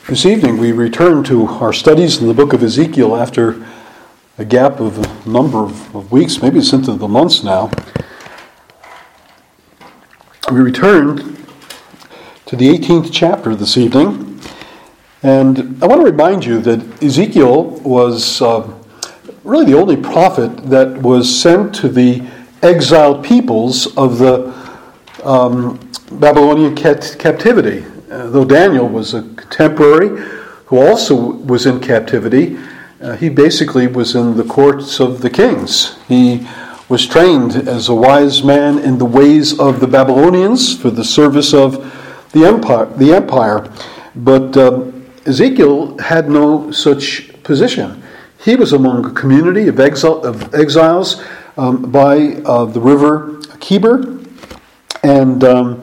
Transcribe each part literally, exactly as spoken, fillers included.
This evening we return to our studies in the book of Ezekiel after a gap of a number of, of weeks, maybe it's into the months now. We return to the eighteenth chapter this evening, and I want to remind you that Ezekiel was uh, really the only prophet that was sent to the exiled peoples of the um, Babylonian cat- captivity. Uh, though Daniel was a contemporary who also was in captivity, uh, he basically was in the courts of the kings. He was trained as a wise man in the ways of the Babylonians for the service of the empire. The empire. But uh, Ezekiel had no such position. He was among a community of, exile, of exiles um, by uh, the river Chebar, and um,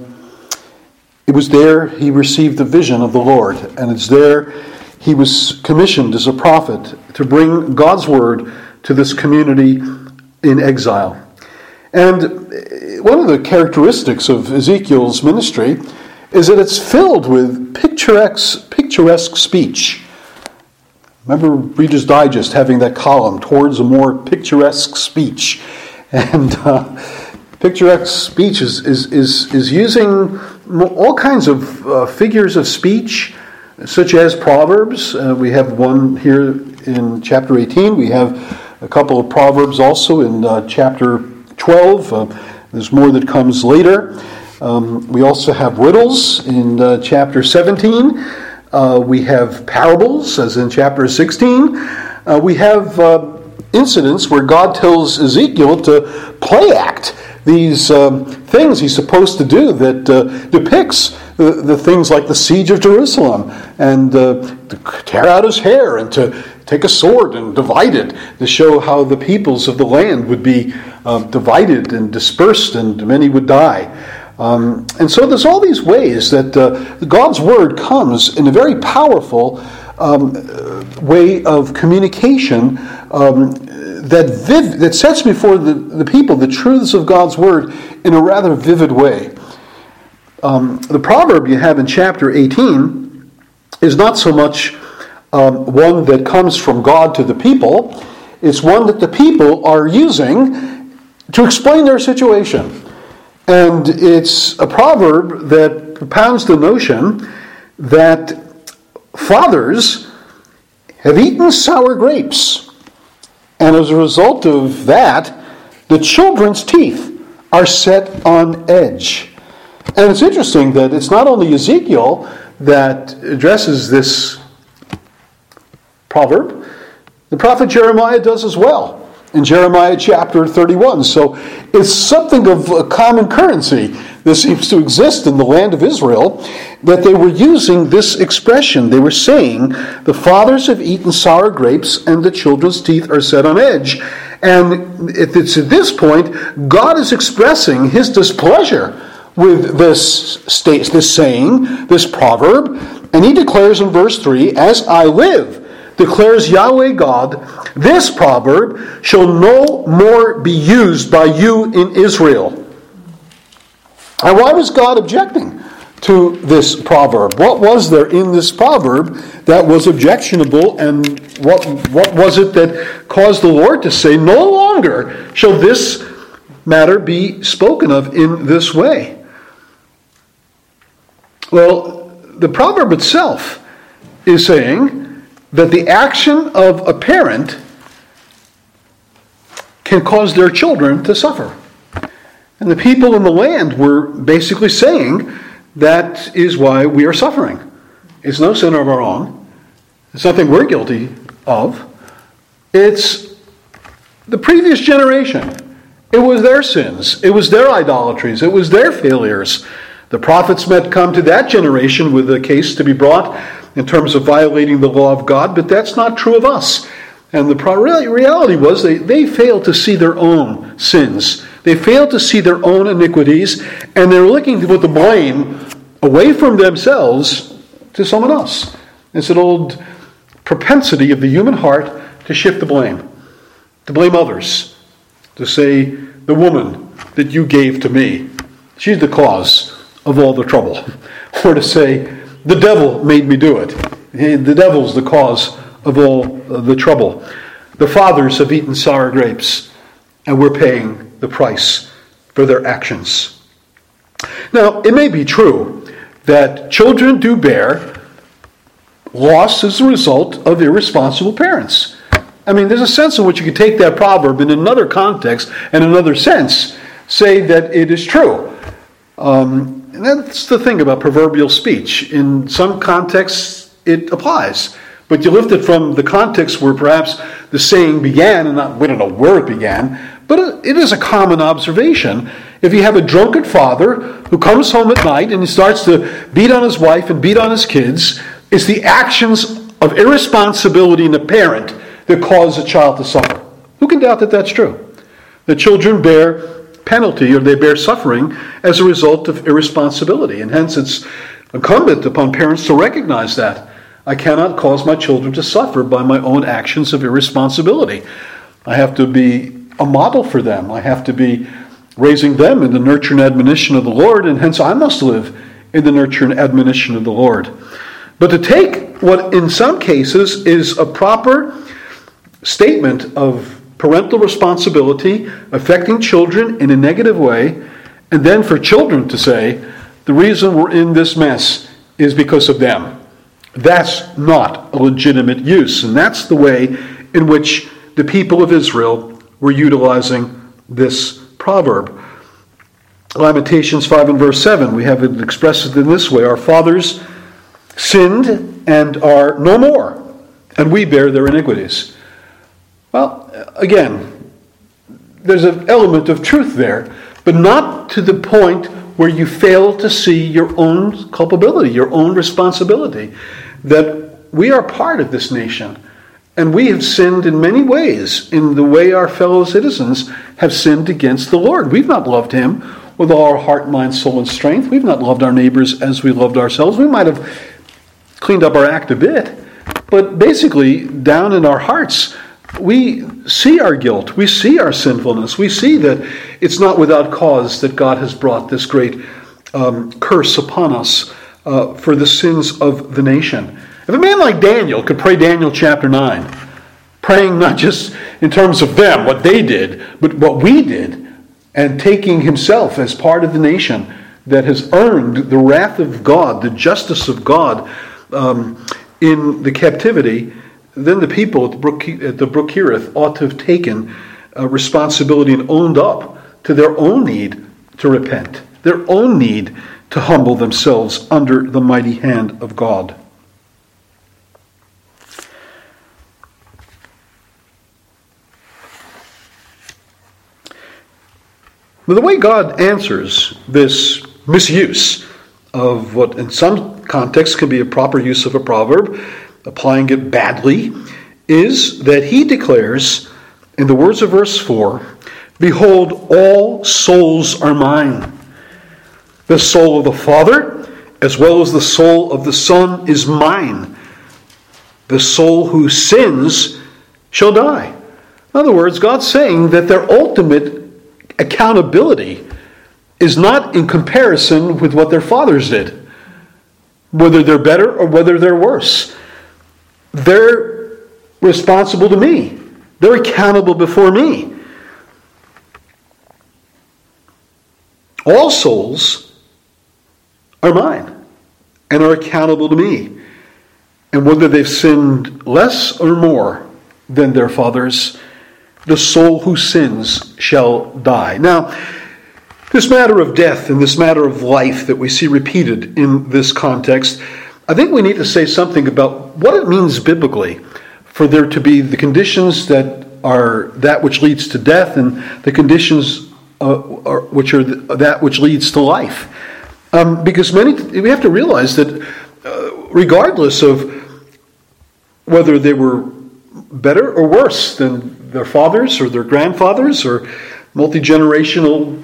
it was there he received the vision of the Lord, and it's there he was commissioned as a prophet to bring God's word to this community in exile. And one of the characteristics of Ezekiel's ministry is that it's filled with picturesque, picturesque speech. Remember Reader's Digest having that column, Towards a More Picturesque Speech. And uh, picturesque speech is, is, is, is using all kinds of uh, figures of speech, such as Proverbs. Uh, we have one here in chapter eighteen. We have a couple of Proverbs also in uh, chapter twelve. Uh, there's more that comes later. Um, we also have riddles in uh, chapter seventeen. Uh, we have parables, as in chapter sixteen. Uh, we have uh, incidents where God tells Ezekiel to play act these um, things he's supposed to do that uh, depicts the, the things like the siege of Jerusalem, and uh, to tear out his hair and to take a sword and divide it to show how the peoples of the land would be uh, divided and dispersed and many would die. Um, and so there's all these ways that uh, God's word comes in a very powerful um, way of communication um, that viv- that sets before the, the people the truths of God's word in a rather vivid way. Um, the proverb you have in chapter eighteen is not so much um, one that comes from God to the people. It's one that the people are using to explain their situation. And it's a proverb that propounds the notion that fathers have eaten sour grapes. And as a result of that, the children's teeth are set on edge. And it's interesting that it's not only Ezekiel that addresses this proverb, the prophet Jeremiah does as well in Jeremiah chapter thirty-one. So it's something of a common currency that seems to exist in the land of Israel, that they were using this expression. They were saying, the fathers have eaten sour grapes and the children's teeth are set on edge. And it's at this point, God is expressing his displeasure with this state, this saying, this proverb, and he declares in verse three, as I live, declares Yahweh God, this proverb shall no more be used by you in Israel. And why was God objecting to this proverb? What was there in this proverb that was objectionable, and what, what was it that caused the Lord to say, no longer shall this matter be spoken of in this way? Well, the proverb itself is saying that the action of a parent can cause their children to suffer. And the people in the land were basically saying that is why we are suffering. It's no sin of our own. It's nothing we're guilty of. It's the previous generation. It was their sins. It was their idolatries. It was their failures. The prophets might come to that generation with a case to be brought in terms of violating the law of God, but that's not true of us. And the reality was they, they failed to see their own sins. They failed to see their own iniquities, and they're looking to put the blame away from themselves to someone else. It's an old propensity of the human heart to shift the blame, to blame others, to say, the woman that you gave to me, she's the cause of all the trouble. Or to say, the devil made me do it. The devil's the cause of all the trouble. The fathers have eaten sour grapes, and we're paying the price for their actions. Now, it may be true that children do bear loss as a result of irresponsible parents. I mean, there's a sense in which you could take that proverb in another context and another sense, say that it is true. Um, and that's the thing about proverbial speech. In some contexts, it applies. But you lift it from the context where perhaps the saying began, and not, we don't know where it began, but it is a common observation. If you have a drunken father who comes home at night and he starts to beat on his wife and beat on his kids, it's the actions of irresponsibility in the parent that cause a child to suffer. Who can doubt that that's true? The children bear penalty, or they bear suffering as a result of irresponsibility. And hence it's incumbent upon parents to recognize that. I cannot cause my children to suffer by my own actions of irresponsibility. I have to be a model for them. I have to be raising them in the nurture and admonition of the Lord, and hence I must live in the nurture and admonition of the Lord. But to take what in some cases is a proper statement of parental responsibility affecting children in a negative way, and then for children to say, the reason we're in this mess is because of them. That's not a legitimate use, and that's the way in which the people of Israel were utilizing this proverb. Lamentations five and verse seven, we have it expressed in this way: our fathers sinned and are no more, and we bear their iniquities. Well, again, there's an element of truth there, but not to the point where you fail to see your own culpability, your own responsibility, that we are part of this nation, and we have sinned in many ways in the way our fellow citizens have sinned against the Lord. We've not loved Him with all our heart, mind, soul, and strength. We've not loved our neighbors as we loved ourselves. We might have cleaned up our act a bit, but basically, down in our hearts, we see our guilt, we see our sinfulness, we see that it's not without cause that God has brought this great um, curse upon us uh, for the sins of the nation. If a man like Daniel could pray Daniel chapter nine, praying not just in terms of them, what they did, but what we did, and taking himself as part of the nation that has earned the wrath of God, the justice of God um, in the captivity, then the people at the brook, at the brook Cherith ought to have taken uh, responsibility and owned up to their own need to repent, their own need to humble themselves under the mighty hand of God. But the way God answers this misuse of what in some contexts can be a proper use of a proverb, applying it badly, is that He declares, in the words of verse four, "Behold, all souls are mine. The soul of the Father, as well as the soul of the Son, is mine. The soul who sins shall die." In other words, God's saying that their ultimate accountability is not in comparison with what their fathers did, whether they're better or whether they're worse. They're responsible to me. They're accountable before me. All souls are mine and are accountable to me. And whether they've sinned less or more than their fathers, the soul who sins shall die. Now, this matter of death and this matter of life that we see repeated in this context, I think we need to say something about what it means biblically for there to be the conditions that are that which leads to death and the conditions uh, are, which are that which leads to life. Um, because many we have to realize that uh, regardless of whether they were better or worse than their fathers or their grandfathers or multi-generational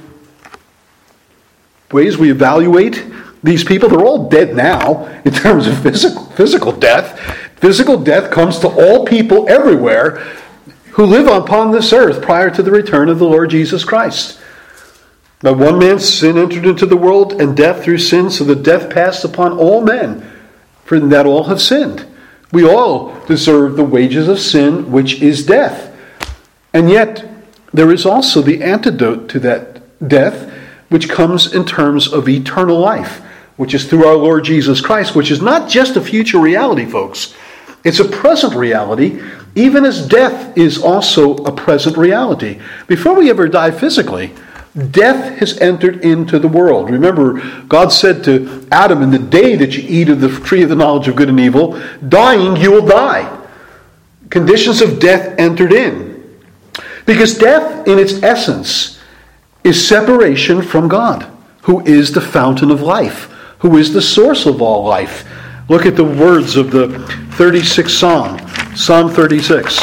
ways we evaluate these people, they're all dead now in terms of physical, physical death. Physical death comes to all people everywhere who live upon this earth prior to the return of the Lord Jesus Christ. By one man's sin entered into the world, and death through sin, so that death passed upon all men, for that all have sinned. We all deserve the wages of sin, which is death. And yet, there is also the antidote to that death, which comes in terms of eternal life, which is through our Lord Jesus Christ, which is not just a future reality, folks. It's a present reality, even as death is also a present reality. Before we ever die physically, death has entered into the world. Remember, God said to Adam, in the day that you eat of the tree of the knowledge of good and evil, dying, you will die. Conditions of death entered in. Because death, in its essence, is separation from God, who is the fountain of life, who is the source of all life. Look at the words of the thirty-sixth Psalm, Psalm thirty-six.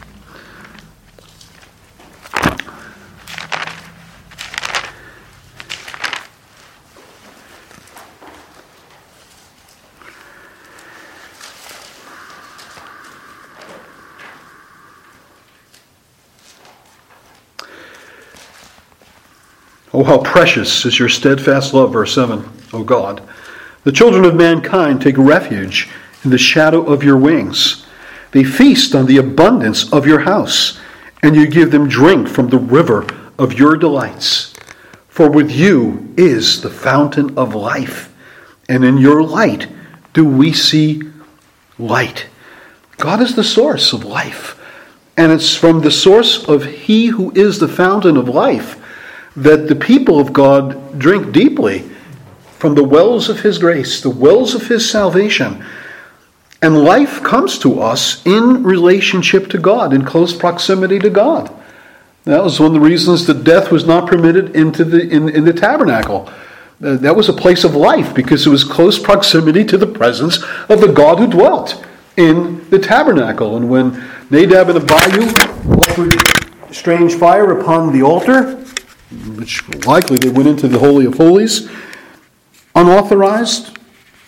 Oh, how precious is your steadfast love, verse seven, O God. The children of mankind take refuge in the shadow of your wings. They feast on the abundance of your house, and you give them drink from the river of your delights. For with you is the fountain of life, and in your light do we see light. God is the source of life, and it's from the source of He who is the fountain of life that the people of God drink deeply from the wells of His grace, the wells of His salvation. And life comes to us in relationship to God, in close proximity to God. That was one of the reasons that death was not permitted into the in, in the tabernacle. Uh, that was a place of life because it was close proximity to the presence of the God who dwelt in the tabernacle. And when Nadab and Abihu offered strange fire upon the altar, which likely they went into the Holy of Holies, unauthorized,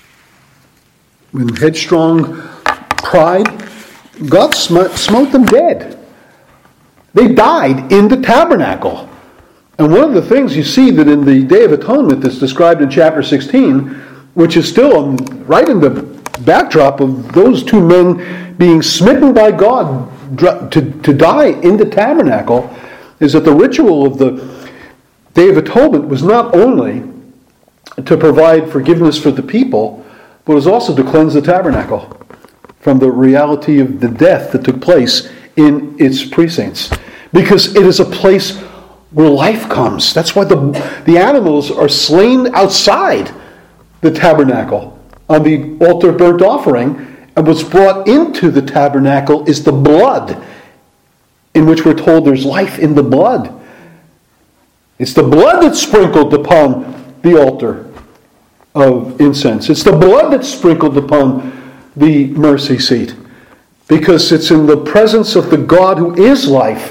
in headstrong pride, God sm- smote them dead. They died in the tabernacle. And one of the things you see that in the Day of Atonement that's described in chapter sixteen, which is still on, right in the backdrop of those two men being smitten by God to, to die in the tabernacle, is that the ritual of the Day of Atonement was not only to provide forgiveness for the people, but was also to cleanse the tabernacle from the reality of the death that took place in its precincts. Because it is a place where life comes. That's why the, the animals are slain outside the tabernacle on the altar of burnt offering, and what's brought into the tabernacle is the blood, in which we're told there's life in the blood. It's the blood that's sprinkled upon the altar of incense. It's the blood that's sprinkled upon the mercy seat. Because it's in the presence of the God who is life.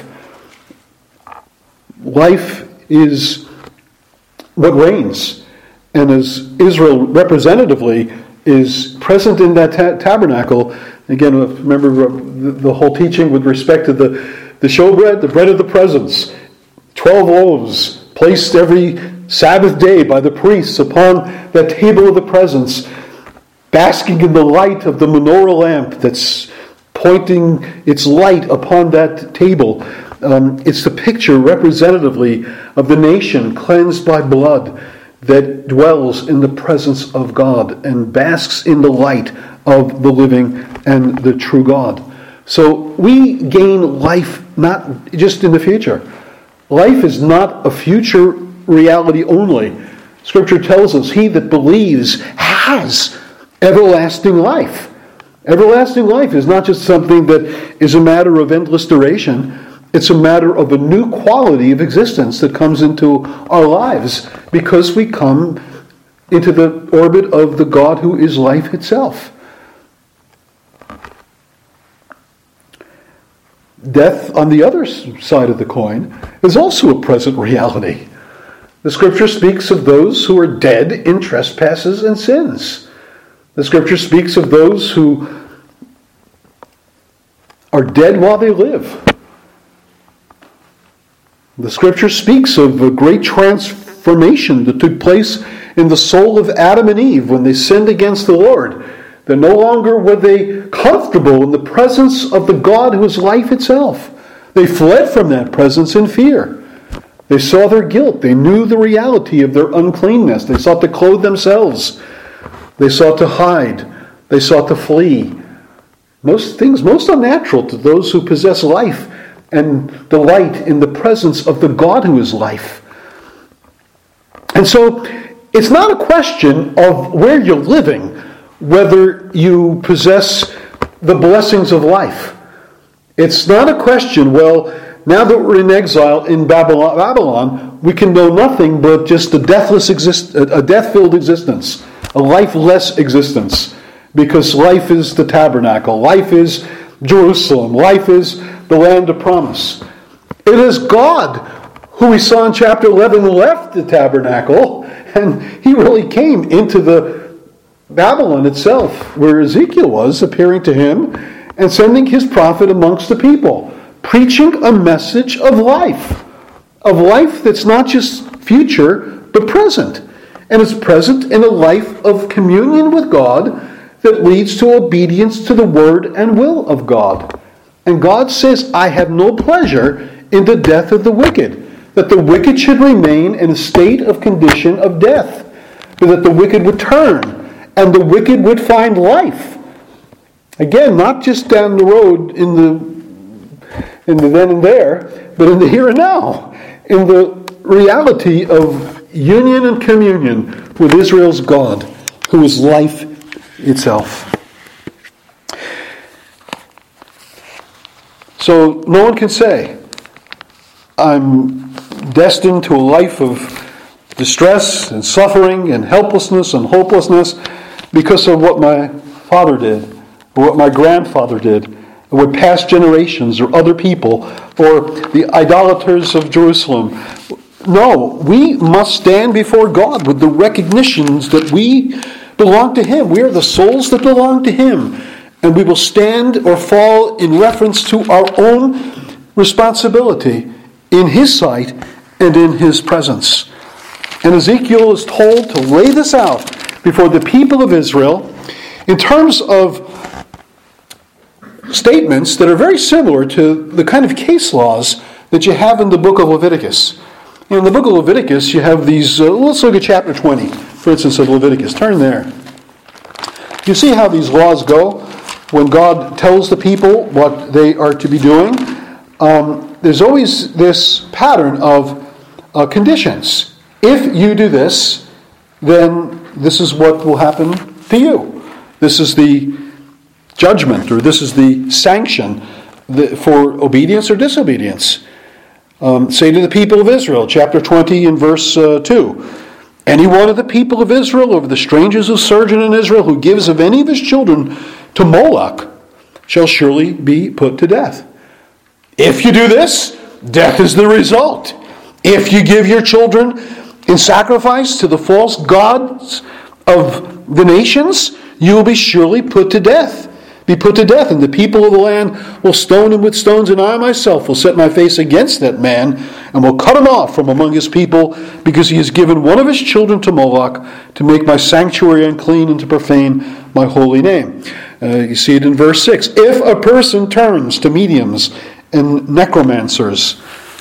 Life is what reigns. And as Israel representatively is present in that ta- tabernacle, again, remember the whole teaching with respect to the, the showbread, the bread of the presence. Twelve loaves placed every Sabbath day by the priests upon that table of the presence, basking in the light of the menorah lamp that's pointing its light upon that table. Um, it's the picture representatively of the nation cleansed by blood that dwells in the presence of God and basks in the light of the living and the true God. So we gain life not just in the future. Life is not a future reality only. Scripture tells us he that believes has everlasting life. Everlasting life is not just something that is a matter of endless duration. It's a matter of a new quality of existence that comes into our lives because we come into the orbit of the God who is life itself. Death, on the other side of the coin, is also a present reality. The Scripture speaks of those who are dead in trespasses and sins. The Scripture speaks of those who are dead while they live. The Scripture speaks of a great transformation that took place in the soul of Adam and Eve when they sinned against the Lord. That no longer were they comfortable in the presence of the God who is life itself. They fled from that presence in fear. They saw their guilt. They knew the reality of their uncleanness. They sought to clothe themselves. They sought to hide. They sought to flee. Most things most unnatural to those who possess life and delight in the presence of the God who is life. And so, it's not a question of where you're living, whether you possess the blessings of life. It's not a question, well, now that we're in exile in Babylon, Babylon we can know nothing but just a deathless exist, a death-filled existence, a lifeless existence, because life is the tabernacle, life is Jerusalem, life is the land of promise. It is God who we saw in chapter eleven left the tabernacle, and he really came into the Babylon itself, where Ezekiel was, appearing to him and sending his prophet amongst the people, preaching a message of life, of life that's not just future, but present. And it's present in a life of communion with God that leads to obedience to the word and will of God. And God says, I have no pleasure in the death of the wicked, that the wicked should remain in a state of condition of death, but that the wicked would turn, and the wicked would find life. Again, not just down the road in the in the then and there, but in the here and now, in the reality of union and communion with Israel's God, who is life itself. So no one can say, I'm destined to a life of distress and suffering and helplessness and hopelessness because of what my father did, or what my grandfather did, or what past generations or other people, or the idolaters of Jerusalem. No, we must stand before God with the recognitions that we belong to Him. We are the souls that belong to Him. And we will stand or fall in reference to our own responsibility in His sight and in His presence. And Ezekiel is told to lay this out before the people of Israel in terms of statements that are very similar to the kind of case laws that you have in the book of Leviticus. In the book of Leviticus, you have these, uh, let's look at chapter twenty, for instance, of Leviticus. Turn there. You see how these laws go when God tells the people what they are to be doing. Um, there's always this pattern of uh, conditions. If you do this, then this is what will happen to you. This is the judgment, or this is the sanction for obedience or disobedience. Um, say to the people of Israel, chapter twenty and verse uh, two, any one of the people of Israel, or the strangers who sojourn in Israel, who gives of any of his children to Moloch, shall surely be put to death. If you do this, death is the result. If you give your children in sacrifice to the false gods of the nations, you will be surely put to death. Be put to death, and the people of the land will stone him with stones, and I myself will set my face against that man, and will cut him off from among his people, because he has given one of his children to Moloch, to make my sanctuary unclean and to profane my holy name. Uh, you see it in verse six. If a person turns to mediums and necromancers,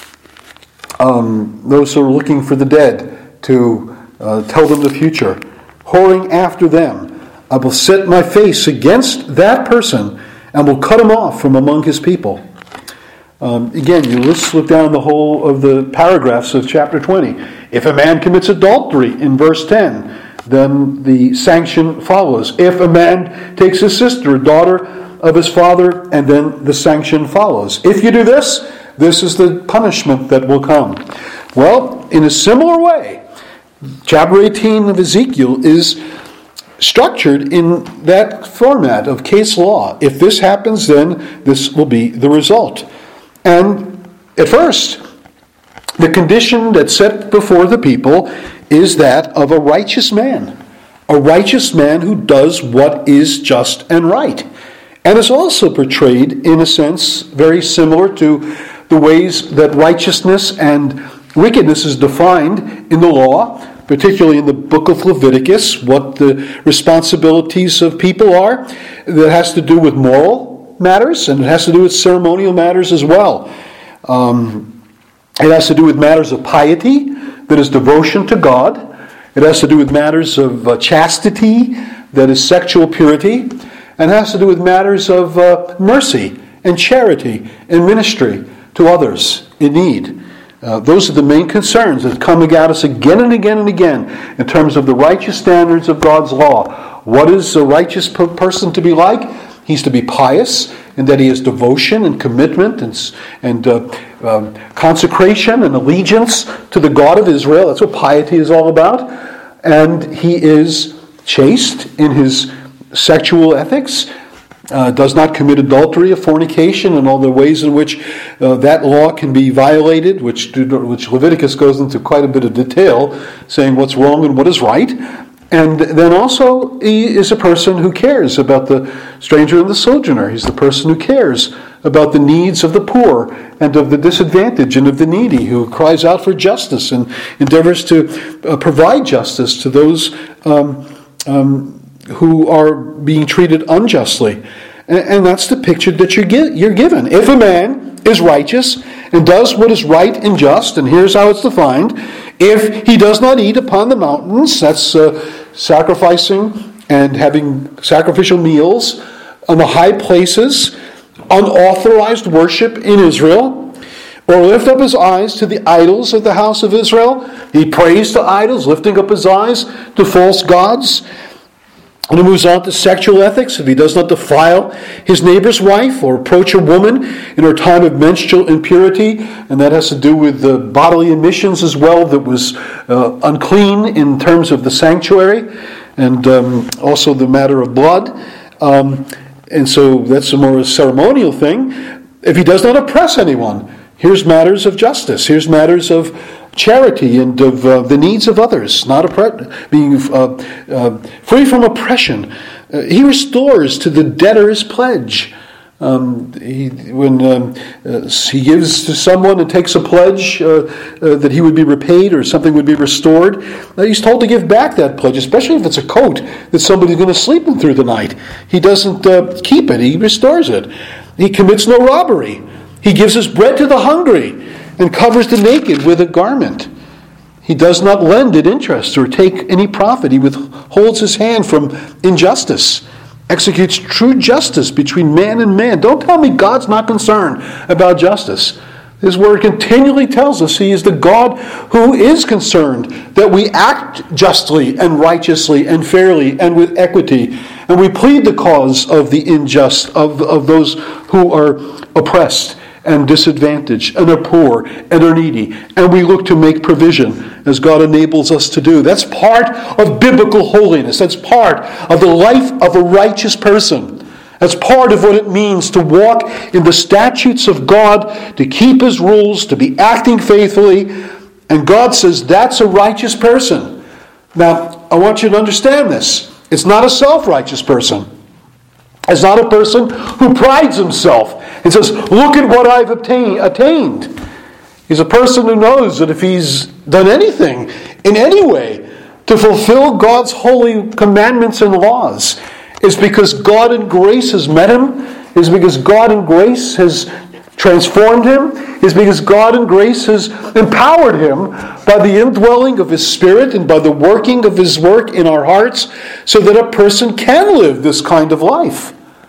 um, those who are looking for the dead, to uh, tell them the future, whoring after them, I will set my face against that person and will cut him off from among his people. Um, again, you let's look down the whole of the paragraphs of chapter twenty. If a man commits adultery in verse ten, then the sanction follows. If a man takes his sister, a daughter of his father, and then the sanction follows. If you do this, this is the punishment that will come. Well, in a similar way, chapter eighteen of Ezekiel is structured in that format of case law. If this happens, then this will be the result. And at first, the condition that's set before the people is that of a righteous man. A righteous man who does what is just and right. And is also portrayed, in a sense, very similar to the ways that righteousness and wickedness is defined in the law particularly in the book of Leviticus, what the responsibilities of people are. That has to do with moral matters, and it has to do with ceremonial matters as well. Um, it has to do with matters of piety, that is devotion to God. It has to do with matters of uh, chastity, that is sexual purity. And it has to do with matters of uh, mercy and charity and ministry to others in need. Uh, those are the main concerns that come at us again and again and again in terms of the righteous standards of God's law. What is a righteous per- person to be like? He's to be pious in that he has devotion and commitment and, and uh, um, consecration and allegiance to the God of Israel. That's what piety is all about. And he is chaste in his sexual ethics, uh, does not commit adultery or fornication, and all the ways in which uh, that law can be violated, which, do, which Leviticus goes into quite a bit of detail, saying what's wrong and what is right. And then also, he is a person who cares about the stranger and the sojourner. He's the person who cares about the needs of the poor and of the disadvantaged and of the needy, who cries out for justice and endeavors to uh, provide justice to those um, um, who are being treated unjustly. And, and that's the picture that you're, gi- you're given. If a man is righteous and does what is right and just, and here's how it's defined: if he does not eat upon the mountains, that's uh, sacrificing and having sacrificial meals on the high places, unauthorized worship in Israel, or lift up his eyes to the idols of the house of Israel. He prays to idols, lifting up his eyes to false gods. And he moves on to sexual ethics. If he does not defile his neighbor's wife or approach a woman in her time of menstrual impurity, and that has to do with the bodily emissions as well that was uh, unclean in terms of the sanctuary, and um, also the matter of blood. Um, and so that's a more ceremonial thing. If he does not oppress anyone, here's matters of justice. Here's matters of charity and of uh, the needs of others, not oppre- being uh, uh, free from oppression. Uh, he restores to the debtor his pledge. Um, he, when um, uh, he gives to someone and takes a pledge uh, uh, that he would be repaid or something would be restored, uh, he's told to give back that pledge, especially if it's a coat that somebody's going to sleep in through the night. He doesn't uh, keep it, he restores it. He commits no robbery. He gives his bread to the hungry and covers the naked with a garment. He does not lend at interest or take any profit. He withholds his hand from injustice, executes true justice between man and man. Don't tell me God's not concerned about justice. His word continually tells us he is the God who is concerned that we act justly and righteously and fairly and with equity. And we plead the cause of the unjust, of, of those who are oppressed and disadvantaged, and are poor, and are needy. And we look to make provision, as God enables us to do. That's part of biblical holiness. That's part of the life of a righteous person. That's part of what it means to walk in the statutes of God, to keep His rules, to be acting faithfully. And God says that's a righteous person. Now, I want you to understand this. It's not a self-righteous person. It's not a person who prides himself and says, look at what I've obtained, attained. He's a person who knows that if he's done anything in any way to fulfill God's holy commandments and laws, it's because God in grace has met him, it's because God in grace has transformed him, it's because God in grace has empowered him by the indwelling of His Spirit and by the working of His work in our hearts, so that a person can live this kind of life.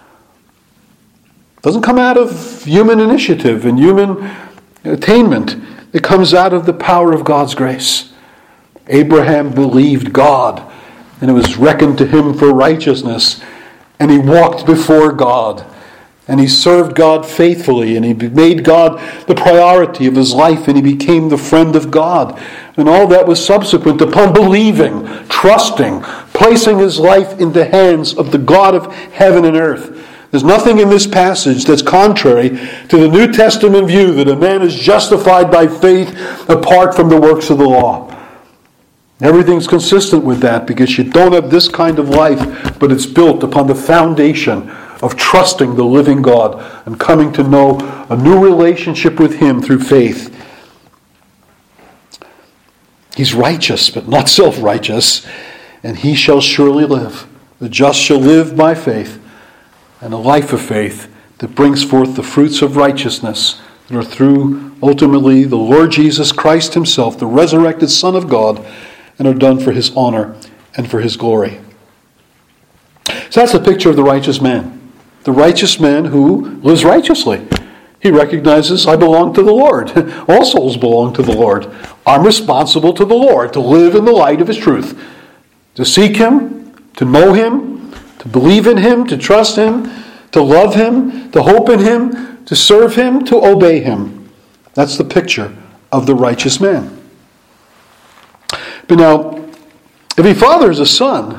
It doesn't come out of human initiative and human attainment. It comes out of the power of God's grace. Abraham believed God, and it was reckoned to him for righteousness. And he walked before God. And he served God faithfully, and he made God the priority of his life, and he became the friend of God. And all that was subsequent upon believing, trusting, placing his life in the hands of the God of heaven and earth. There's nothing in this passage that's contrary to the New Testament view that a man is justified by faith apart from the works of the law. Everything's consistent with that, because you don't have this kind of life, but it's built upon the foundation of trusting the living God and coming to know a new relationship with Him through faith. He's righteous, but not self-righteous, and he shall surely live. The just shall live by faith, and a life of faith that brings forth the fruits of righteousness that are through, ultimately, the Lord Jesus Christ himself, the resurrected Son of God, and are done for his honor and for his glory. So that's the picture of the righteous man. The righteous man who lives righteously. He recognizes, I belong to the Lord. All souls belong to the Lord. I'm responsible to the Lord to live in the light of his truth. To seek him, to know him, to believe in him, to trust him, to love him, to hope in him, to serve him, to obey him. That's the picture of the righteous man. But now, if he fathers a son,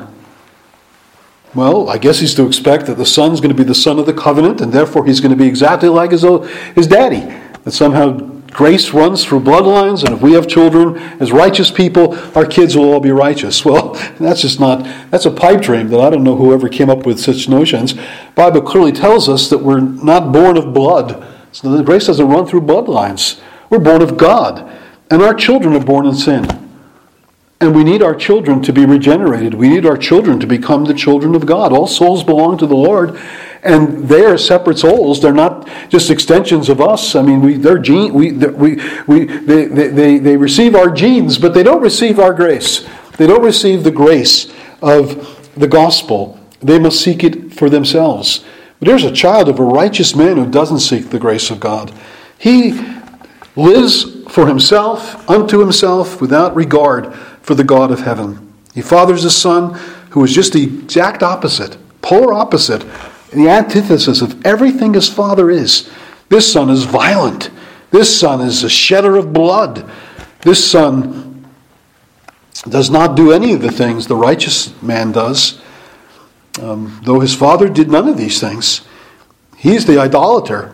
well, I guess he's to expect that the son's going to be the son of the covenant, and therefore he's going to be exactly like his, his daddy. That somehow grace runs through bloodlines, and if we have children as righteous people, our kids will all be righteous. Well, that's just not, that's a pipe dream that I don't know whoever came up with such notions. The Bible clearly tells us that we're not born of blood. So the grace doesn't run through bloodlines. We're born of God, and our children are born in sin. And we need our children to be regenerated. We need our children to become the children of God. All souls belong to the Lord, and they are separate souls. They're not just extensions of us. I mean, we they're gene we we we they, they they receive our genes, but they don't receive our grace. They don't receive the grace of the gospel. They must seek it for themselves. But there's a child of a righteous man who doesn't seek the grace of God. He lives for himself, unto himself, without regard for the God of heaven. He fathers a son who is just the exact opposite, polar opposite, the antithesis of everything his father is. This son is violent. This son is a shedder of blood. This son does not do any of the things the righteous man does. Um, though his father did none of these things. He's the idolater.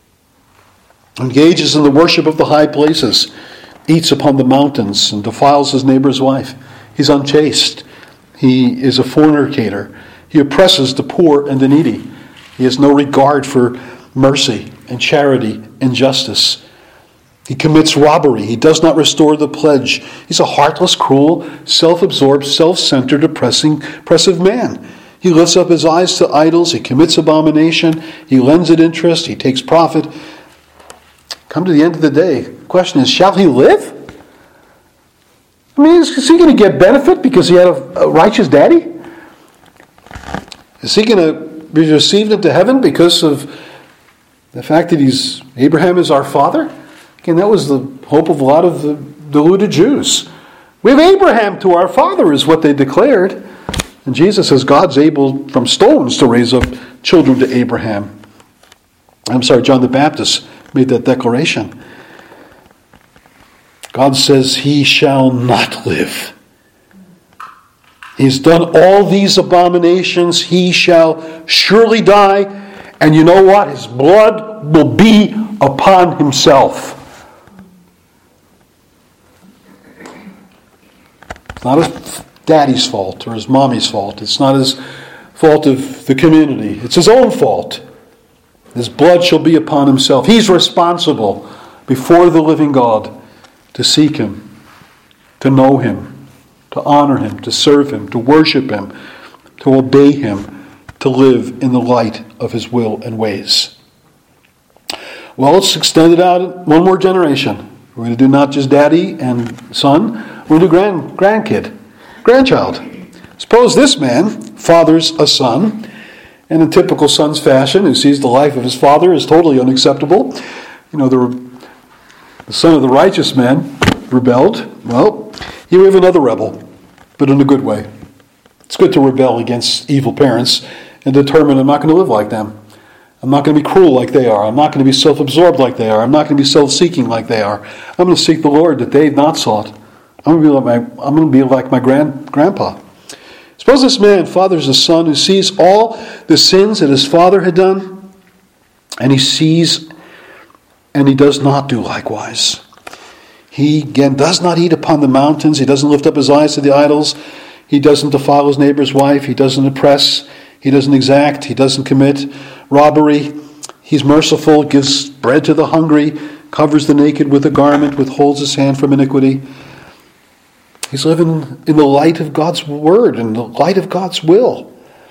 Engages in the worship of the high places. Eats upon the mountains and defiles his neighbor's wife. He's unchaste. He is a fornicator. He oppresses the poor and the needy. He has no regard for mercy and charity and justice. He commits robbery. He does not restore the pledge. He's a heartless, cruel, self-absorbed, self-centered, oppressing, oppressive man. He lifts up his eyes to idols. He commits abomination. He lends it interest. He takes profit. Come to the end of the day, the question is, shall he live? I mean, is he going to get benefit because he had a, a righteous daddy? Is he going to be received into heaven because of the fact that he's Abraham is our father? Again, that was the hope of a lot of the deluded Jews. We have Abraham to our father, is what they declared. And Jesus says God's able from stones to raise up children to Abraham. I'm sorry, John the Baptist made that declaration. God says he shall not live. He's done all these abominations. He shall surely die. And you know what? His blood will be upon himself. It's not his daddy's fault or his mommy's fault. It's not his fault of the community. It's his own fault. His blood shall be upon himself. He's responsible before the living God to seek him, to know him, to honor him, to serve him, to worship him, to obey him, to live in the light of his will and ways. Well, let's extend it out one more generation. We're going to do not just daddy and son, we're going to do grand, grandkid, grandchild. Suppose this man fathers a son, and in typical son's fashion, who sees the life of his father as totally unacceptable. You know, the, the son of the righteous man rebelled. Well, here we have another rebel, but in a good way. It's good to rebel against evil parents and determine I'm not going to live like them. I'm not going to be cruel like they are. I'm not going to be self-absorbed like they are. I'm not going to be self-seeking like they are. I'm going to seek the Lord that they've not sought. I'm going to be like my, I'm going to be like my grand, grandpa. Suppose this man fathers a son who sees all the sins that his father had done, and he sees and he does not do likewise. He, again, does not eat upon the mountains. He doesn't lift up his eyes to the idols. He doesn't defile his neighbor's wife. He doesn't oppress. He doesn't exact. He doesn't commit robbery. He's merciful, gives bread to the hungry, covers the naked with a garment, withholds his hand from iniquity. He's living in the light of God's word and the light of God's will.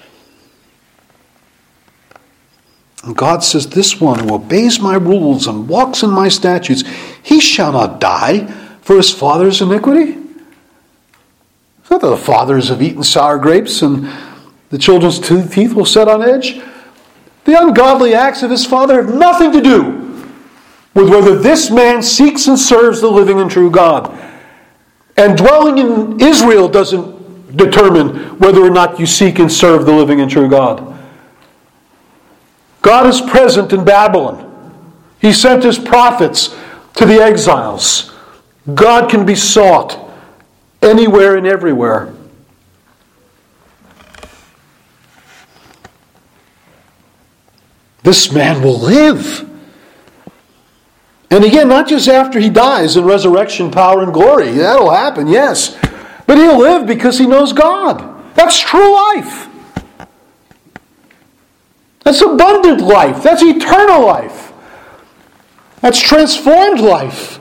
And God says, this one who obeys my rules and walks in my statutes, he shall not die for his father's iniquity. It's not that the fathers have eaten sour grapes and the children's teeth will set on edge. The ungodly acts of his father have nothing to do with whether this man seeks and serves the living and true God. And dwelling in Israel doesn't determine whether or not you seek and serve the living and true God. God is present in Babylon. He sent his prophets to the exiles. God can be sought anywhere and everywhere. This man will live. And again, not just after he dies in resurrection, power, and glory. That'll happen, yes. But he'll live because he knows God. That's true life. That's abundant life. That's eternal life. That's transformed life.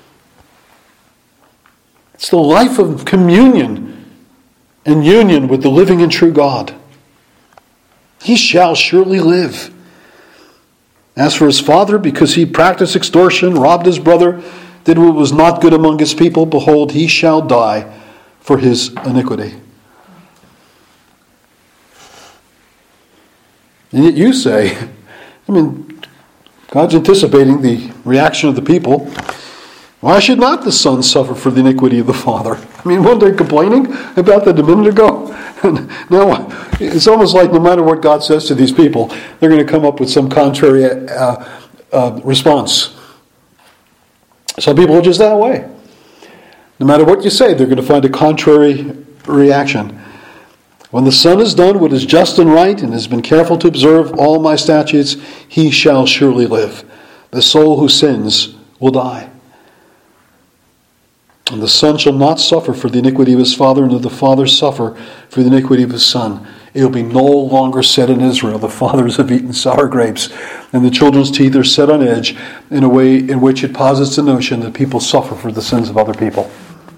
It's the life of communion and union with the living and true God. He shall surely live. As for his father, because he practiced extortion, robbed his brother, did what was not good among his people, behold, he shall die for his iniquity. And yet you say, I mean, God's anticipating the reaction of the people. Why should not the son suffer for the iniquity of the father? I mean, weren't they complaining about that a minute ago? And now, it's almost like no matter what God says to these people, they're going to come up with some contrary uh, uh, response. Some people are just that way. No matter what you say, they're going to find a contrary reaction. When the son has done what is just and right and has been careful to observe all my statutes, he shall surely live. The soul who sins will die. And the son shall not suffer for the iniquity of his father, nor the father suffer for the iniquity of his son. It will be no longer said in Israel, the fathers have eaten sour grapes, and the children's teeth are set on edge, in a way in which it posits the notion that people suffer for the sins of other people.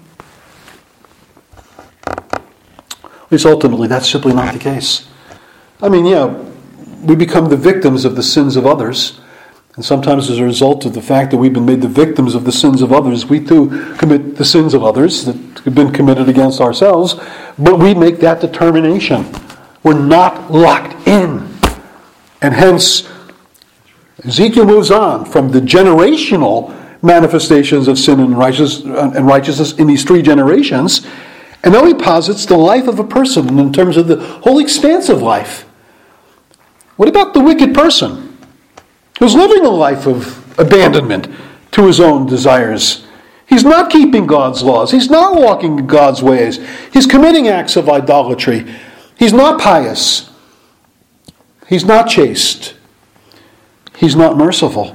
At least ultimately, that's simply not the case. I mean, yeah, we become the victims of the sins of others. And sometimes as a result of the fact that we've been made the victims of the sins of others, we too commit the sins of others that have been committed against ourselves. But we make that determination. We're not locked in. And hence, Ezekiel moves on from the generational manifestations of sin and righteousness, and righteousness in these three generations. And now he posits the life of a person in terms of the whole expanse of life. What about the wicked person who's living a life of abandonment to his own desires? He's not keeping God's laws. He's not walking in God's ways. He's committing acts of idolatry. He's not pious. He's not chaste. He's not merciful.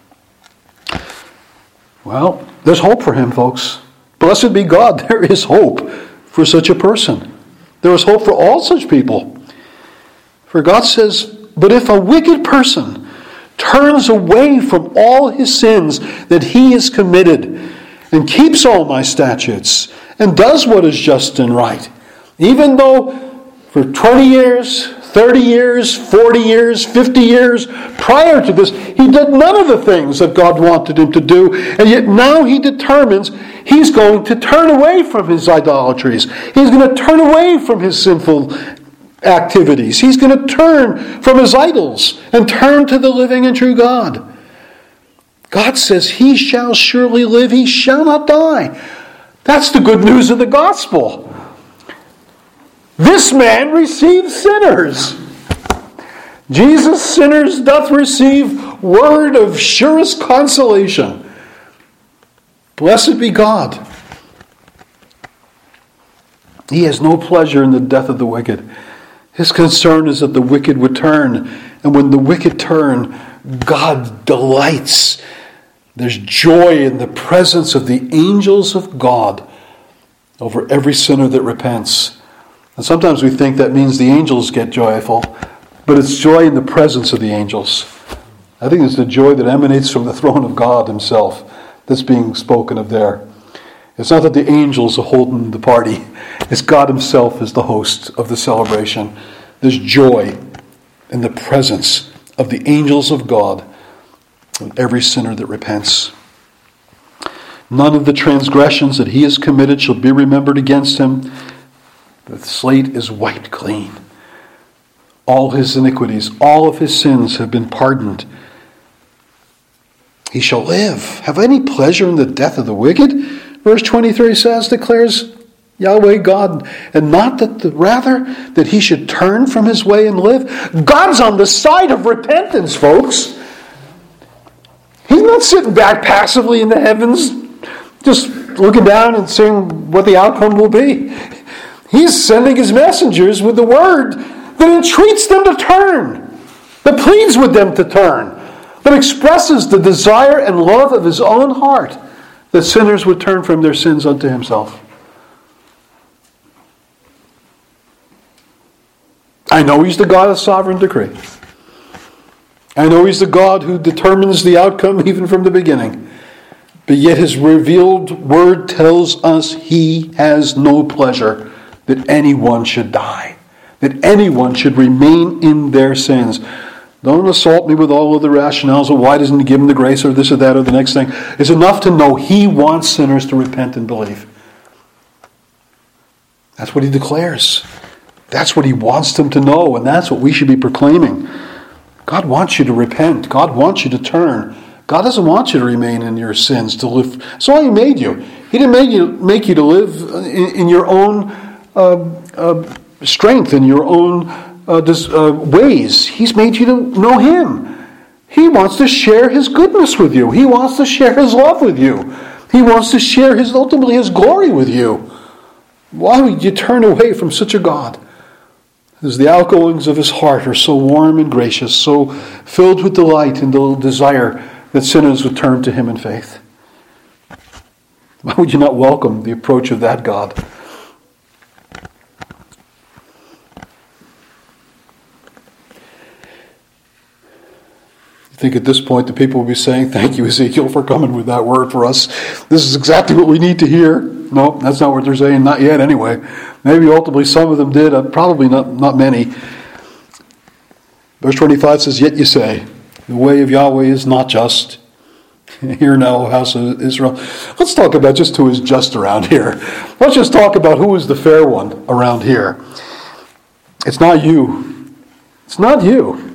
Well, there's hope for him, folks. Blessed be God, there is hope for such a person. There is hope for all such people. For God says, but if a wicked person turns away from all his sins that he has committed and keeps all my statutes and does what is just and right, even though for twenty years, thirty years, forty years, fifty years prior to this, he did none of the things that God wanted him to do, and yet now he determines he's going to turn away from his idolatries. He's going to turn away from his sinful activities. He's going to turn from his idols and turn to the living and true God. God says he shall surely live, he shall not die. That's the good news of the gospel. This man receives sinners. Jesus sinners doth receive word of surest consolation. Blessed be God. He has no pleasure in the death of the wicked. His concern is that the wicked would turn. And when the wicked turn, God delights. There's joy in the presence of the angels of God over every sinner that repents. And sometimes we think that means the angels get joyful, but it's joy in the presence of the angels. I think it's the joy that emanates from the throne of God himself that's being spoken of there. It's not that the angels are holding the party. It's God himself is the host of the celebration. There's joy in the presence of the angels of God and every sinner that repents. None of the transgressions that he has committed shall be remembered against him. The slate is wiped clean. All his iniquities, all of his sins have been pardoned. He shall live. Have any pleasure in the death of the wicked? Verse twenty-three says, declares Yahweh God, and not that the, rather that he should turn from his way and live. God's on the side of repentance, folks. He's not sitting back passively in the heavens, just looking down and seeing what the outcome will be. He's sending his messengers with the word that entreats them to turn, that pleads with them to turn, that expresses the desire and love of his own heart that sinners would turn from their sins unto himself. I know he's the God of sovereign decree. I know he's the God who determines the outcome even from the beginning. But yet his revealed word tells us he has no pleasure that anyone should die, that anyone should remain in their sins. Don't assault me with all of the rationales of why doesn't he give them the grace or this or that or the next thing. It's enough to know he wants sinners to repent and believe. That's what he declares. That's what he wants them to know, and that's what we should be proclaiming. God wants you to repent. God wants you to turn. God doesn't want you to remain in your sins, to live. That's why he made you. He didn't make you, make you to live in, in your own uh, uh, strength, in your own uh, dis, uh, ways. He's made you to know him. He wants to share his goodness with you. He wants to share his love with you. He wants to share his ultimately his glory with you. Why would you turn away from such a God? As the outgoings of his heart are so warm and gracious, so filled with delight and the desire that sinners would turn to him in faith. Why would you not welcome the approach of that God? I think at this point the people will be saying, thank you, Ezekiel, for coming with that word for us. This is exactly what we need to hear. No, that's not what they're saying, not yet anyway. Maybe ultimately some of them did, uh, probably not, not many. Verse twenty-five says, yet you say, the way of Yahweh is not just. Hear now, house of Israel. Let's talk about just who is just around here. Let's just talk about who is the fair one around here. It's not you. It's not you.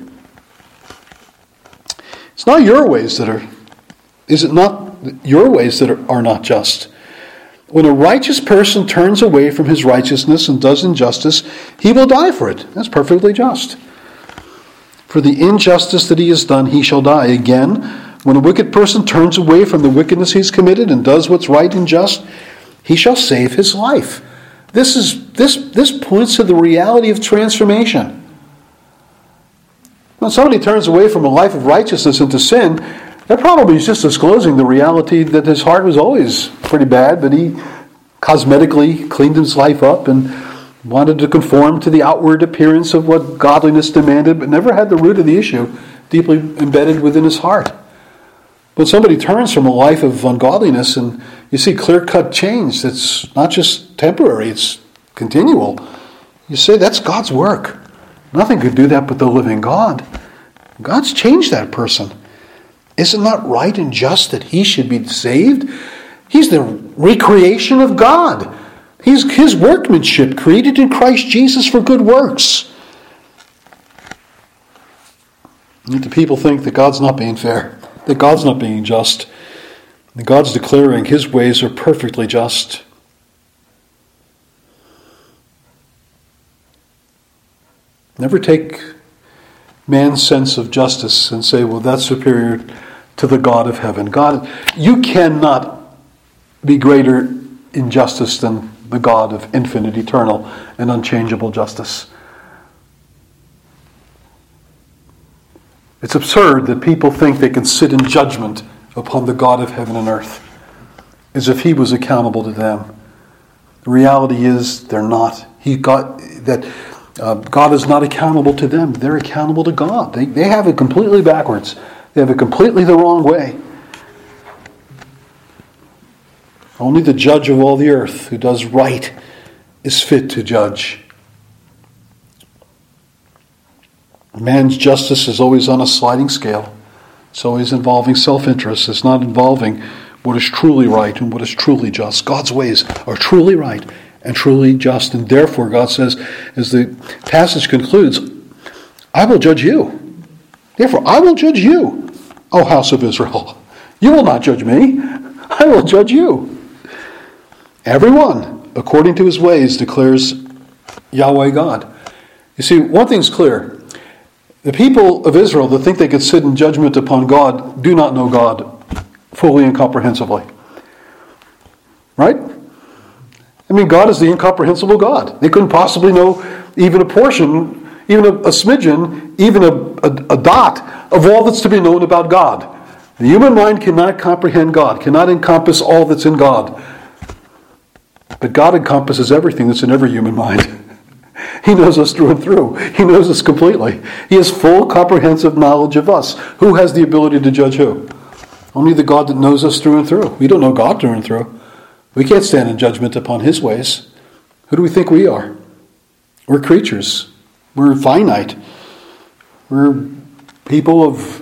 It's not your ways that are, is it not your ways that are, are not just? When a righteous person turns away from his righteousness and does injustice, he will die for it. That's perfectly just. For the injustice that he has done, he shall die. Again, when a wicked person turns away from the wickedness he's committed and does what's right and just, he shall save his life. This is this this points to the reality of transformation. When somebody turns away from a life of righteousness into sin, that probably is just disclosing the reality that his heart was always pretty bad, but he cosmetically cleaned his life up and wanted to conform to the outward appearance of what godliness demanded, but never had the root of the issue deeply embedded within his heart. When somebody turns from a life of ungodliness and you see clear-cut change that's not just temporary, it's continual, you say that's God's work. Nothing could do that but the living God. God's changed that person. Is it not right and just that he should be saved? He's the recreation of God. He's his workmanship, created in Christ Jesus for good works. Yet the people think that God's not being fair, that God's not being just, that God's declaring his ways are perfectly just. Never take man's sense of justice and say, well, that's superior to the God of heaven. God, you cannot be greater in justice than the God of infinite, eternal, and unchangeable justice. It's absurd that people think they can sit in judgment upon the God of heaven and earth as if he was accountable to them. The reality is they're not. He got that uh, God is not accountable to them. They're accountable to God. They, they have it completely backwards. They have it completely the wrong way. Only the judge of all the earth who does right is fit to judge. Man's justice is always on a sliding scale. It's always involving self-interest. It's not involving what is truly right and what is truly just. God's ways are truly right and truly just. And therefore, God says, as the passage concludes, I will judge you. Therefore, I will judge you, O house of Israel. You will not judge me. I will judge you. Everyone, according to his ways, declares Yahweh God. You see, one thing's clear. The people of Israel that think they could sit in judgment upon God do not know God fully and comprehensively. Right? I mean, God is the incomprehensible God. They couldn't possibly know even a portion, even a, a smidgen, even a, a, a dot of all that's to be known about God. The human mind cannot comprehend God, cannot encompass all that's in God. But God encompasses everything that's in every human mind. He knows us through and through. He knows us completely. He has full comprehensive knowledge of us. Who has the ability to judge who? Only the God that knows us through and through. We don't know God through and through. We can't stand in judgment upon his ways. Who do we think we are? We're creatures. We're finite. We're people of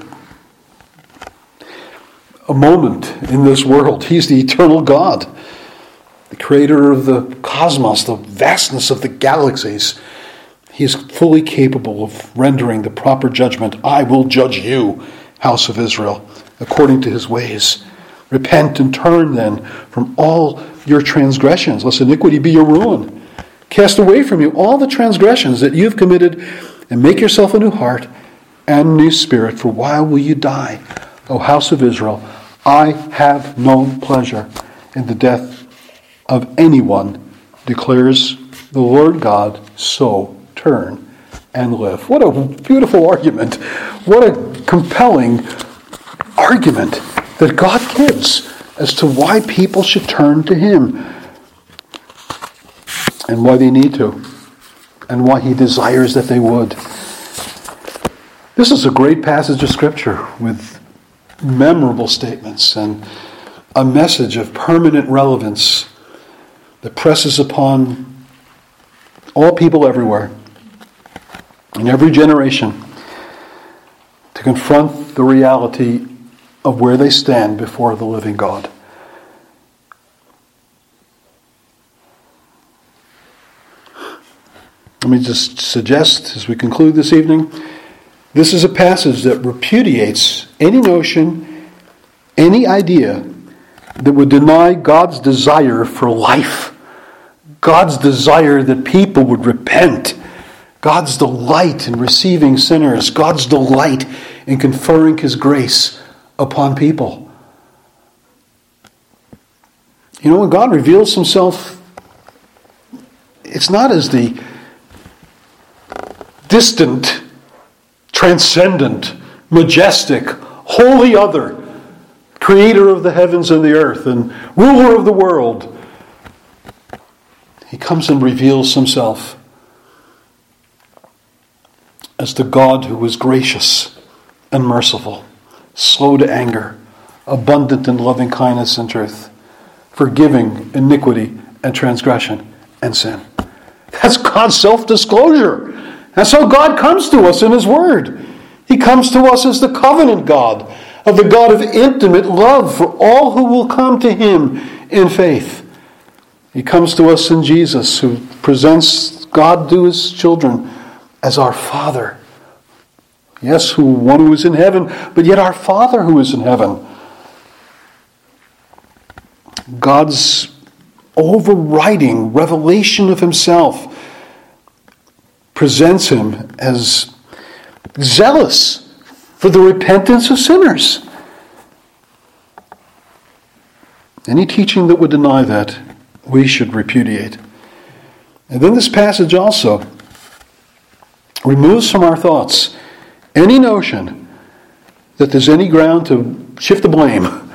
a moment in this world. He's the eternal God, the creator of the cosmos, the vastness of the galaxies. He is fully capable of rendering the proper judgment. I will judge you, house of Israel, according to his ways. Repent and turn then from all your transgressions, lest iniquity be your ruin. Cast away from you all the transgressions that you have committed, and make yourself a new heart and a new spirit. For why will you die, O house of Israel? I have no pleasure in the death of anyone, declares the Lord God. So turn and live. What a beautiful argument. What a compelling argument that God gives as to why people should turn to him and why they need to and why he desires that they would. This is a great passage of Scripture with memorable statements and a message of permanent relevance that presses upon all people everywhere, in every generation, to confront the reality of where they stand before the living God. Let me just suggest, as we conclude this evening, this is a passage that repudiates any notion, any idea that would deny God's desire for life, God's desire that people would repent, God's delight in receiving sinners, God's delight in conferring his grace upon people. You know, when God reveals himself, it's not as the distant, transcendent, majestic, holy other, creator of the heavens and the earth and ruler of the world. He comes and reveals himself as the God who is gracious and merciful, slow to anger, abundant in loving kindness and truth, forgiving iniquity and transgression and sin. That's God's self-disclosure. That's how God comes to us in his word. He comes to us as the covenant God, of the God of intimate love for all who will come to him in faith. He comes to us in Jesus, who presents God to his children as our Father. Yes, who one who is in heaven, but yet our Father who is in heaven. God's overriding revelation of himself presents him as zealous for the repentance of sinners. Any teaching that would deny that, we should repudiate. And then this passage also removes from our thoughts any notion that there's any ground to shift the blame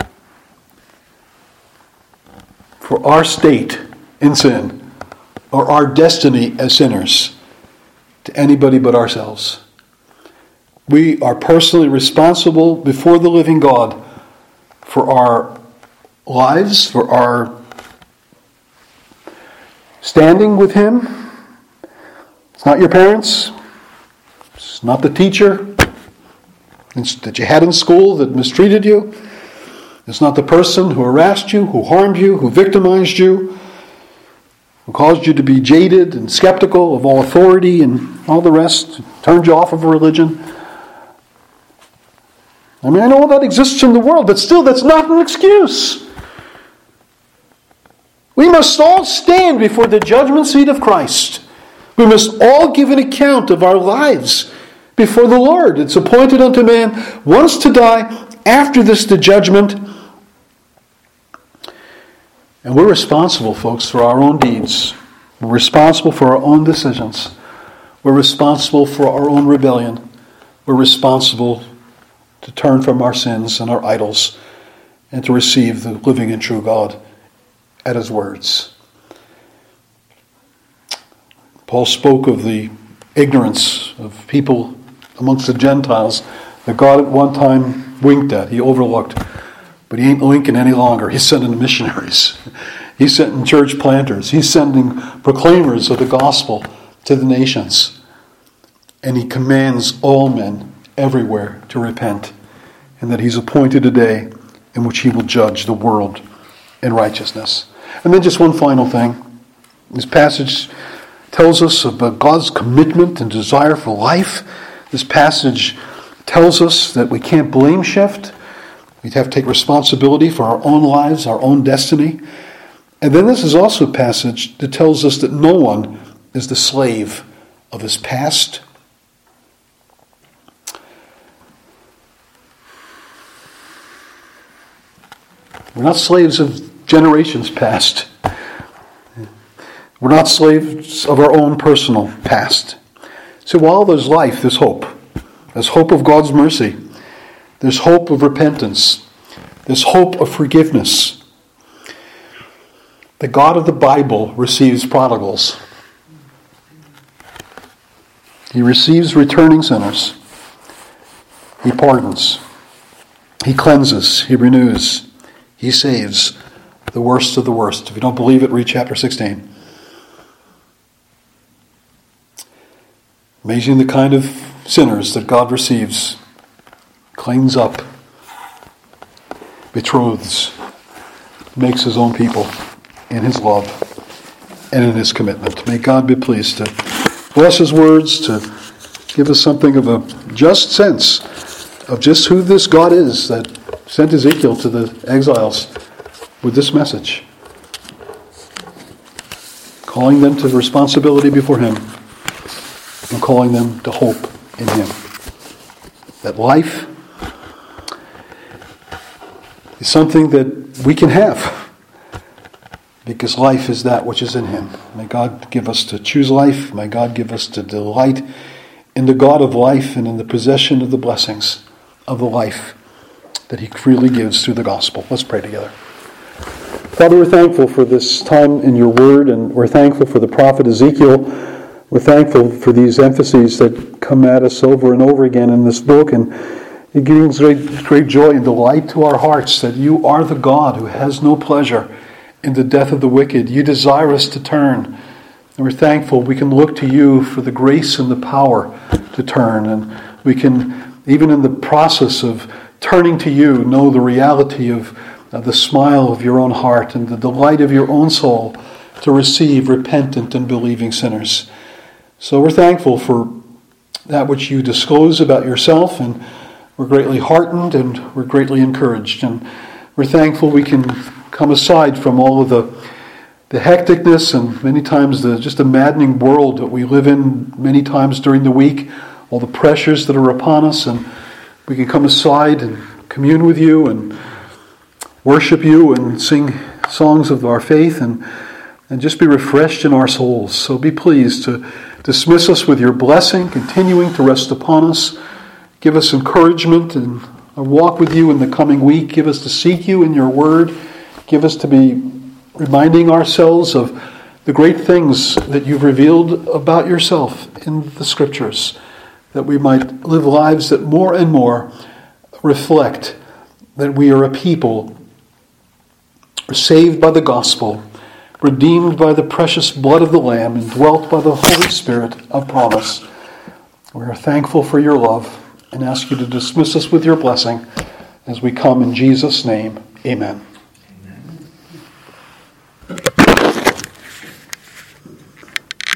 for our state in sin or our destiny as sinners to anybody but ourselves. We are personally responsible before the living God for our lives, for our standing with Him. It's not your parents. It's not the teacher that you had in school that mistreated you. It's not the person who harassed you, who harmed you, who victimized you, who caused you to be jaded and skeptical of all authority and all the rest, turned you off of religion. I mean, I know that exists in the world, but still that's not an excuse. We must all stand before the judgment seat of Christ. We must all give an account of our lives before the Lord. It's appointed unto man once to die, after this the judgment. And we're responsible, folks, for our own deeds. We're responsible for our own decisions. We're responsible for our own rebellion. We're responsible to turn from our sins and our idols and to receive the living and true God at His words. Paul spoke of the ignorance of people amongst the Gentiles that God at one time winked at. He overlooked. But He ain't winking any longer. He's sending missionaries. He's sending church planters. He's sending proclaimers of the gospel to the nations. And He commands all men everywhere to repent. And that He's appointed a day in which He will judge the world in righteousness. And then just one final thing. This passage tells us about God's commitment and desire for life. This passage tells us that we can't blame shift. We have to take responsibility for our own lives, our own destiny. And then this is also a passage that tells us that no one is the slave of his past. We're not slaves of generations past. We're not slaves of our own personal past. So while there's life, there's hope. There's hope of God's mercy. There's hope of repentance. There's hope of forgiveness. The God of the Bible receives prodigals. He receives returning sinners. He pardons. He cleanses. He renews. He saves the worst of the worst. If you don't believe it, read chapter sixteen. Amazing the kind of sinners that God receives, cleans up, betroths, makes His own people in His love and in His commitment. May God be pleased to bless His words, to give us something of a just sense of just who this God is that sent Ezekiel to the exiles with this message, calling them to responsibility before Him and calling them to hope in Him. That life is something that we can have because life is that which is in Him. May God give us to choose life. May God give us to delight in the God of life and in the possession of the blessings of the life that He freely gives through the gospel. Let's pray together. Father, we're thankful for this time in Your Word, and we're thankful for the prophet Ezekiel. We're thankful for these emphases that come at us over and over again in this book, and it gives great, great joy and delight to our hearts that You are the God who has no pleasure in the death of the wicked. You desire us to turn, and we're thankful we can look to You for the grace and the power to turn, and we can, even in the process of turning to You, know the reality of, of the smile of Your own heart and the delight of Your own soul to receive repentant and believing sinners. So we're thankful for that which You disclose about Yourself, and we're greatly heartened and we're greatly encouraged. And we're thankful we can come aside from all of the, the hecticness and many times the just a maddening world that we live in many times during the week, all the pressures that are upon us, and we can come aside and commune with You and worship You and sing songs of our faith and, and just be refreshed in our souls. So be pleased to dismiss us with Your blessing, continuing to rest upon us. Give us encouragement in our walk with You in the coming week. Give us to seek You in Your Word. Give us to be reminding ourselves of the great things that You've revealed about Yourself in the Scriptures, that we might live lives that more and more reflect that we are a people are saved by the gospel, redeemed by the precious blood of the Lamb, and dwelt by the Holy Spirit of promise. We are thankful for your love and ask you to dismiss us with your blessing as we come in Jesus' name. Amen.